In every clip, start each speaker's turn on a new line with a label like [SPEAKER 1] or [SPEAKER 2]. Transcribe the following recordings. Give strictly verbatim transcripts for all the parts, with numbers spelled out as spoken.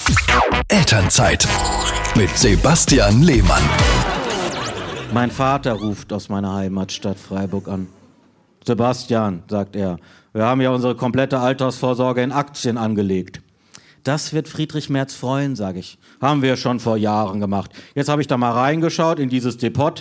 [SPEAKER 1] Elternzeit mit Sebastian Lehmann.
[SPEAKER 2] Mein Vater ruft aus meiner Heimatstadt Freiburg an. Sebastian, sagt er, wir haben ja unsere komplette Altersvorsorge in Aktien angelegt. Das wird Friedrich Merz freuen, sage ich. Haben wir schon vor Jahren gemacht. Jetzt habe ich da mal reingeschaut in dieses Depot.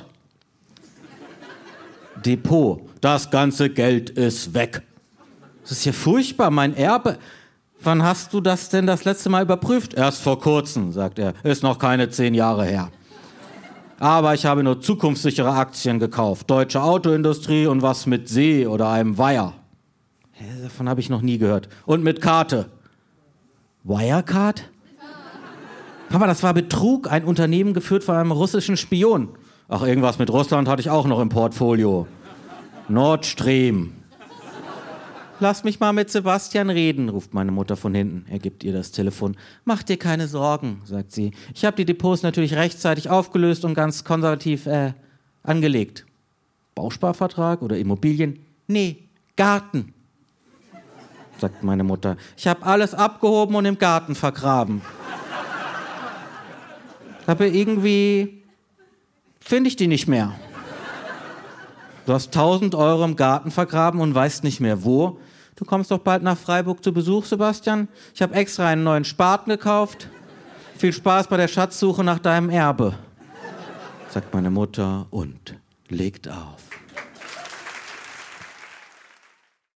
[SPEAKER 2] Depot, das ganze Geld ist weg. Das ist ja furchtbar, mein Erbe. Wann hast du das denn das letzte Mal überprüft? Erst vor kurzem, sagt er. Ist noch keine zehn Jahre her. Aber ich habe nur zukunftssichere Aktien gekauft. Deutsche Autoindustrie und was mit See oder einem Weiher. Hä, davon habe ich noch nie gehört. Und mit Karte. Wirecard? Papa, das war Betrug. Ein Unternehmen geführt von einem russischen Spion. Ach, irgendwas mit Russland hatte ich auch noch im Portfolio. Nord Stream. Lass mich mal mit Sebastian reden, ruft meine Mutter von hinten. Er gibt ihr das Telefon. Mach dir keine Sorgen, sagt sie. Ich habe die Depots natürlich rechtzeitig aufgelöst und ganz konservativ äh, angelegt. Bausparvertrag oder Immobilien? Nee, Garten, sagt meine Mutter. Ich habe alles abgehoben und im Garten vergraben. Aber irgendwie finde ich die nicht mehr. Du hast tausend Euro im Garten vergraben und weißt nicht mehr wo. Du kommst doch bald nach Freiburg zu Besuch, Sebastian. Ich habe extra einen neuen Spaten gekauft. Viel Spaß bei der Schatzsuche nach deinem Erbe, sagt meine Mutter und legt auf.